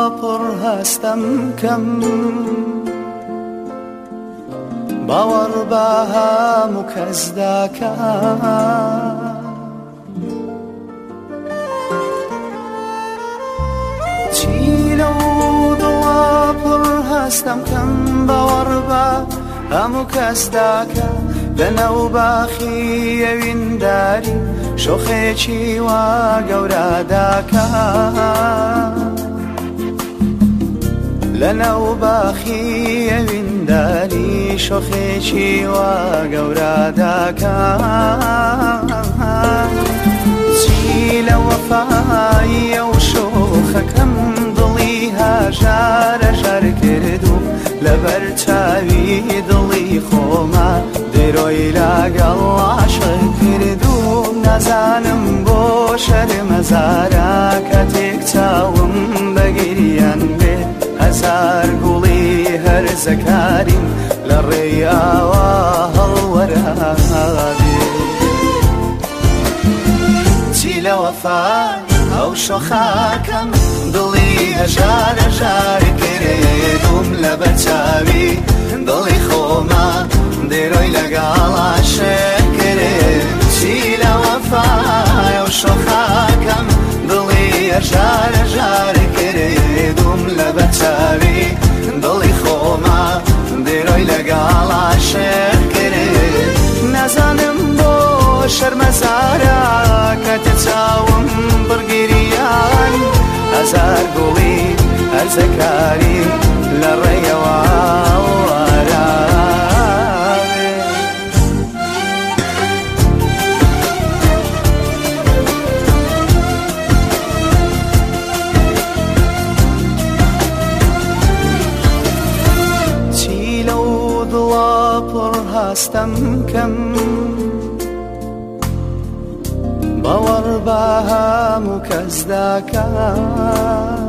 پڕ هەستەم کەم باوەڕ بە هەموو کەس دەکەم چی لەو دڵە پڕ هەستەم کەم باوەڕ بە هەموو کەس دەکەم لەنەو باخی ئەوینداری شۆخێکی وا گەورە دەکەم لەنەو باخی ئەوینداری شۆخێکی وا گەورە دەکەم چی لە وەفایی ئەو شۆخەکەم دڵی هەژارە ژار کردو لەبەر چاوی دڵی خۆمە دێرۆی لەگەڵ عاشق کردو نازانم بۆ شەرمەزارە کاتێک چاوم بە گریان بێ هەزار گوڵی هەرزەکاریم لە ڕێی ئاوا هەڵوەرابێ چی لە وەفای ئەو شۆخەکەم دڵی هەژارە ژار کردوم لەبەر چاوی دڵی خۆمە دێرۆی لەگەڵ عاشق کرد چی لە وەفای ئەو شۆخەکەم دڵی هەژارە ژار کردوم لەبەر چاوی دڵی خۆمە دێرۆی لەگەڵ عاشق کرد نازانم بۆ شەرمەزارە کاتێ چاوم بڕگیریان هەزار گوڵی هەرزەکاریم لە ڕێیەوە وەرابێ چی لەو دڵە پڕ هەستەم کەم باوەڕ بە هەموو کەس دەکەم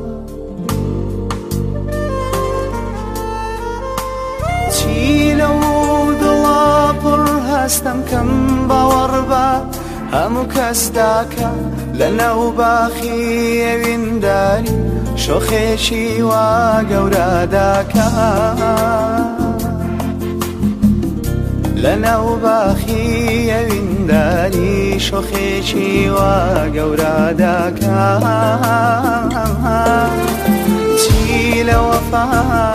چی لەو دڵە پڕ هەستەم کەم باوەڕ بە هەموو کەس دەکەم لەنەو باخی ئەوینداری شۆخێکی وا گەورە دەکەم لەنەو باخی ئەوینداری شۆخێکی وا گەورە دەکەم چی لە وەفا